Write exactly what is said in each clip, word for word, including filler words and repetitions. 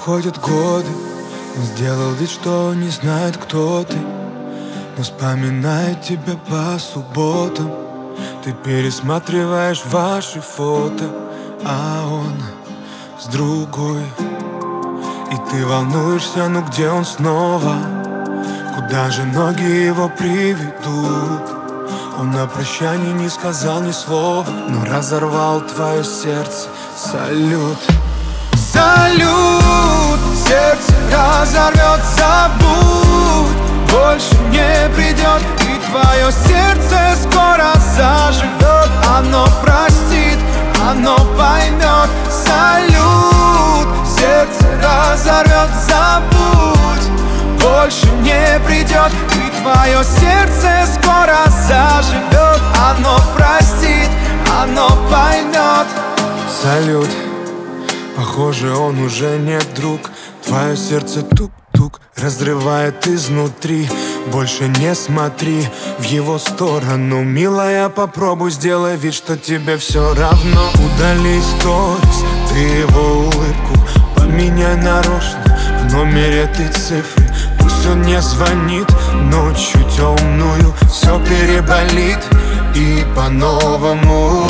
проходят годы, он сделал вид, что не знает, кто ты, но вспоминает тебя по субботам. Ты пересматриваешь ваши фото, а он с другой. И ты волнуешься, ну где он снова? Куда же ноги его приведут? Он на прощание не сказал ни слова, но разорвал твое сердце. Салют, салют, сердце разорвет, забудь, больше не придет. И твое сердце скоро заживет, оно простит, оно поймет. Салют, сердце разорвет, забудь, больше не придет. И твое сердце скоро заживет, оно простит, оно поймет. Салют, похоже, он уже не друг. Твое сердце тук-тук разрывает изнутри. Больше не смотри в его сторону, милая, попробуй, сделай вид, что тебе все равно. Удали сторис, ты его улыбку поменяй нарочно, в номере ты цифры. Пусть он не звонит ночью темную, все переболит и по-новому.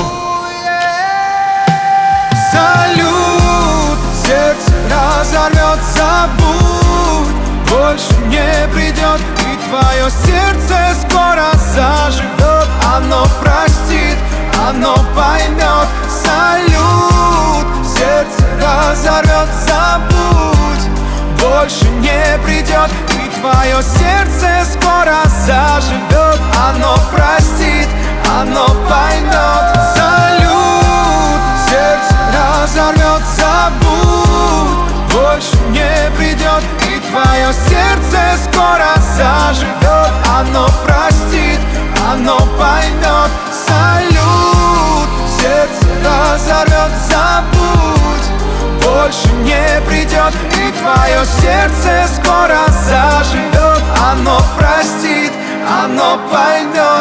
Салют, сердце разорвет, забудь, больше не придет. И твое сердце скоро заживет, оно простит, оно поймет. Салют, сердце разорвет, забудь, больше не придет. И твое сердце скоро заживет, оно простит, оно поймет. Салют, сердце разорвет, забудь, больше не придет. И твое сердце скоро заживет, оно простит, оно поймет. Салют, сердце разорвет, забудь, больше не придет. И твое сердце скоро заживет, оно простит, оно поймет.